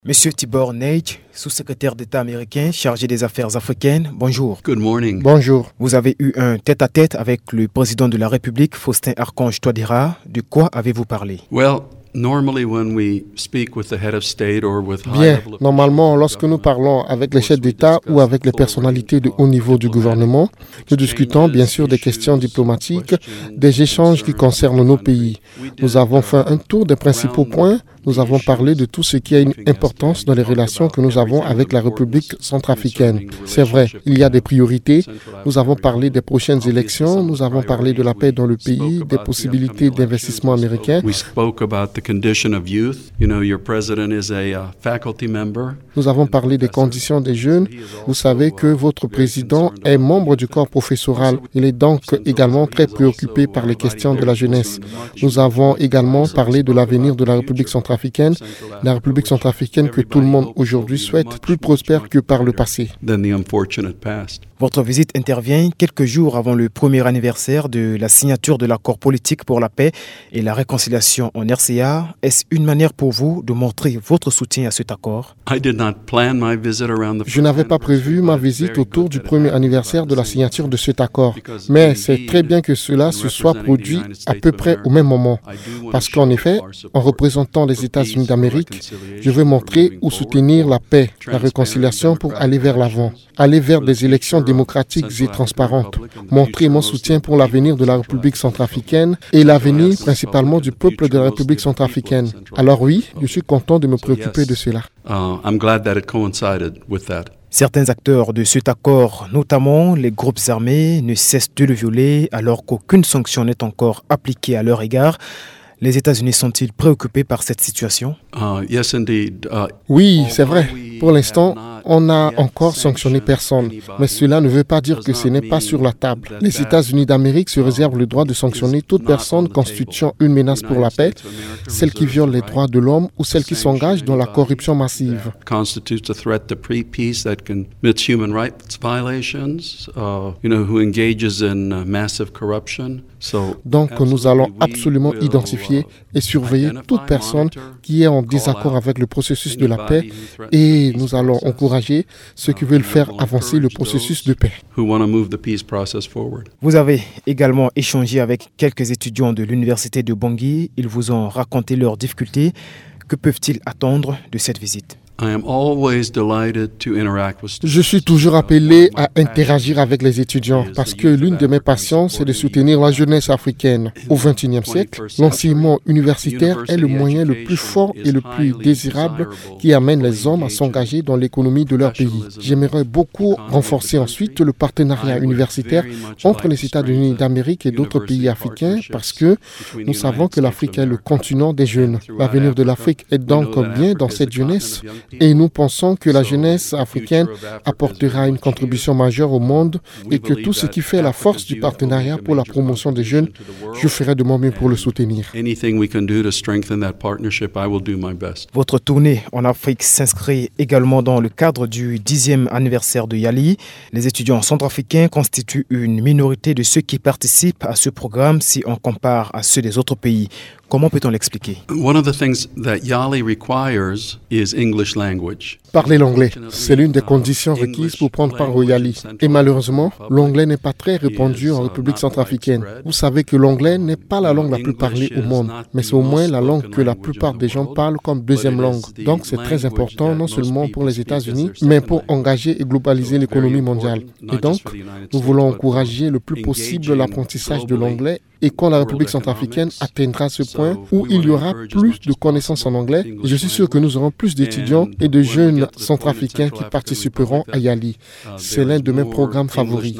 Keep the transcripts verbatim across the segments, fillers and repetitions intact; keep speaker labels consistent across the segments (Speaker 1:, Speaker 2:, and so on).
Speaker 1: Monsieur Tibor Nagy, sous-secrétaire d'État américain chargé des affaires africaines, bonjour.
Speaker 2: Good morning.
Speaker 3: Bonjour.
Speaker 1: Vous avez eu un tête-à-tête avec le président de la République, Faustin Archange Touadéra. De quoi avez-vous parlé?
Speaker 2: Well, normally when we speak with the head of state or with high
Speaker 3: Bien,
Speaker 2: level
Speaker 3: normalement, lorsque nous parlons avec les chefs d'État ou avec les personnalités de haut niveau du gouvernement, nous discutons bien sûr des questions diplomatiques, des échanges qui concernent nos pays. Nous avons fait un tour des principaux points. Nous avons parlé de tout ce qui a une importance dans les relations que nous avons avec la République centrafricaine. C'est vrai, il y a des priorités. Nous avons parlé des prochaines élections, nous avons parlé de la paix dans le pays, des possibilités d'investissement américain.
Speaker 2: We spoke about the condition of youth. You know, your president is a uh, faculty member.
Speaker 3: Nous avons parlé des conditions des jeunes. Vous savez que votre président est membre du corps professoral. Il est donc également très préoccupé par les questions de la jeunesse. Nous avons également parlé de l'avenir de la République centrafricaine. Africaine, la République centrafricaine que tout le monde aujourd'hui souhaite, plus prospère que par le passé.
Speaker 1: Votre visite intervient quelques jours avant le premier anniversaire de la signature de l'accord politique pour la paix et la réconciliation en R C A. Est-ce une manière pour vous de montrer votre soutien à cet accord?
Speaker 3: Je n'avais pas prévu ma visite autour du premier anniversaire de la signature de cet accord, mais c'est très bien que cela se soit produit à peu près au même moment. Parce qu'en effet, en représentant les États-Unis d'Amérique, je veux montrer ou soutenir la paix, la réconciliation pour aller vers l'avant, aller vers des élections démocratiques et transparentes, montrer mon soutien pour l'avenir de la République centrafricaine et l'avenir principalement du peuple de la République centrafricaine. Alors oui, je suis content de me préoccuper de cela.
Speaker 1: Certains acteurs de cet accord, notamment les groupes armés, ne cessent de le violer alors qu'aucune sanction n'est encore appliquée à leur égard. Les États-Unis sont-ils préoccupés par cette situation?
Speaker 3: Oui, c'est vrai. Pour l'instant, on n'a encore sanctionné personne. Mais cela ne veut pas dire que ce n'est pas sur la table. Les États-Unis d'Amérique se réservent le droit de sanctionner toute personne constituant une menace pour la paix, celle qui viole les droits de l'homme ou celle qui s'engage dans la corruption massive. Donc, nous allons absolument identifier et surveiller toute personne qui est en désaccord avec le processus de la paix et nous allons encourager ceux qui veulent faire avancer le processus de paix.
Speaker 1: Vous avez également échangé avec quelques étudiants de l'université de Bangui. Ils vous ont raconté leurs difficultés. Que peuvent-ils attendre de cette visite?
Speaker 3: Je suis toujours appelé à interagir avec les étudiants parce que l'une de mes passions, c'est de soutenir la jeunesse africaine. Au vingt et unième siècle, l'enseignement universitaire est le moyen le plus fort et le plus désirable qui amène les hommes à s'engager dans l'économie de leur pays. J'aimerais beaucoup renforcer ensuite le partenariat universitaire entre les États-Unis d'Amérique et d'autres pays africains parce que nous savons que l'Afrique est le continent des jeunes. L'avenir de l'Afrique est donc bien dans cette jeunesse. Et nous pensons que la jeunesse africaine apportera une contribution majeure au monde et que tout ce qui fait la force du partenariat pour la promotion des jeunes, je ferai de mon mieux pour le soutenir.
Speaker 1: Votre tournée en Afrique s'inscrit également dans le cadre du dixième anniversaire de Yali. Les étudiants centrafricains constituent une minorité de ceux qui participent à ce programme si on compare à ceux des autres pays. Comment peut-on l'expliquer?
Speaker 3: Parler l'anglais, c'est l'une des conditions requises pour prendre part au Yali. Et malheureusement, l'anglais n'est pas très répandu en République centrafricaine. Vous savez que l'anglais n'est pas la langue la plus parlée au monde, mais c'est au moins la langue que la plupart des gens parlent comme deuxième langue. Donc c'est très important non seulement pour les États-Unis, mais pour engager et globaliser l'économie mondiale. Et donc, nous voulons encourager le plus possible l'apprentissage de l'anglais. Et quand la République centrafricaine atteindra ce point où il y aura plus de connaissances en anglais, je suis sûr que nous aurons plus d'étudiants et de jeunes centrafricains qui participeront à Yali. C'est l'un de mes programmes favoris.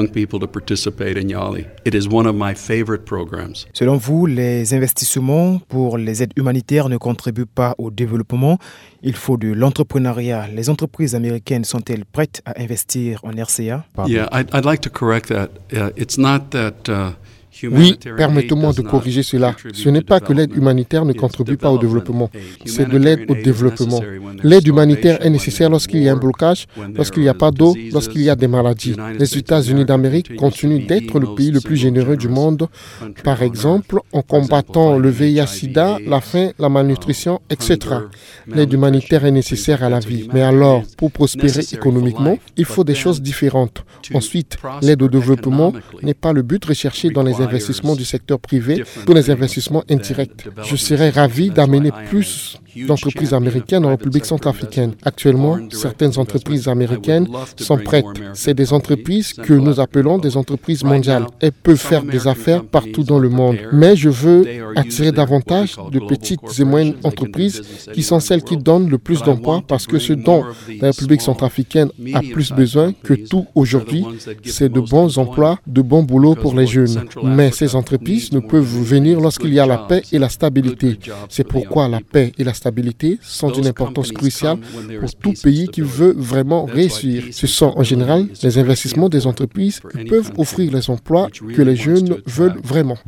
Speaker 1: Selon vous, les investissements pour les aides humanitaires ne contribuent pas au développement. Il faut de l'entrepreneuriat. Les entreprises américaines sont-elles prêtes à investir en R C A?
Speaker 2: Yeah, I'd, I'd like to correct that. Uh, it's not that uh,
Speaker 3: Oui, permettez-moi de corriger cela. Ce n'est pas que l'aide humanitaire ne contribue pas au développement, c'est de l'aide au développement. L'aide humanitaire est nécessaire lorsqu'il y a un blocage, lorsqu'il n'y a pas d'eau, lorsqu'il y a des maladies. Les États-Unis d'Amérique continuent d'être le pays le plus généreux du monde, par exemple en combattant le V I H sida, la faim, la malnutrition, et cetera. L'aide humanitaire est nécessaire à la vie. Mais alors, pour prospérer économiquement, il faut des choses différentes. Ensuite, l'aide au développement n'est pas le but recherché dans les investissements du secteur privé ou les investissements indirects. Je serais ravi d'amener plus d'entreprises américaines en République centrafricaine. Actuellement, certaines entreprises américaines sont prêtes. C'est des entreprises que nous appelons des entreprises mondiales. Elles peuvent faire des affaires partout dans le monde. Mais je veux attirer davantage de petites et moyennes entreprises qui sont celles qui donnent le plus d'emplois parce que ce dont la République centrafricaine a plus besoin que tout aujourd'hui, c'est de bons emplois, de bons boulots pour les jeunes. Mais ces entreprises ne peuvent venir lorsqu'il y a la paix et la stabilité. C'est pourquoi la paix et la stabilité sont d'une importance cruciale pour tout pays qui veut vraiment réussir. Ce sont en général les investissements des entreprises qui peuvent offrir les emplois que les jeunes veulent vraiment.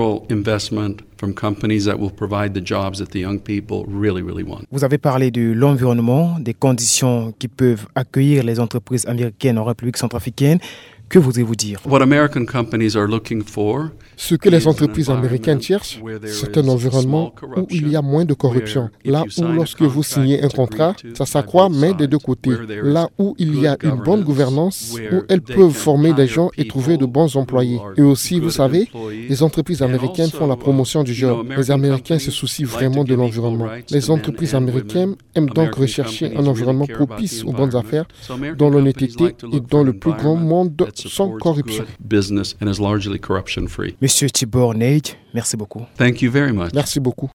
Speaker 1: Vous avez parlé de l'environnement, des conditions qui peuvent accueillir les entreprises américaines en République centrafricaine. Que voudrez-vous dire?
Speaker 3: Ce que les entreprises américaines cherchent, c'est un environnement où il y a moins de corruption. Là où, lorsque vous signez un contrat, ça s'accroît, mais des deux côtés. Là où il y a une bonne gouvernance, où elles peuvent former des gens et trouver de bons employés. Et aussi, vous savez, les entreprises américaines font la promotion du genre. Les Américains se soucient vraiment de l'environnement. Les entreprises américaines aiment donc rechercher un environnement propice aux bonnes affaires, dans l'honnêteté et dans le plus grand monde sans corruption.
Speaker 1: Monsieur Tibor Nate, merci beaucoup.
Speaker 2: Thank you very much.
Speaker 3: Merci beaucoup.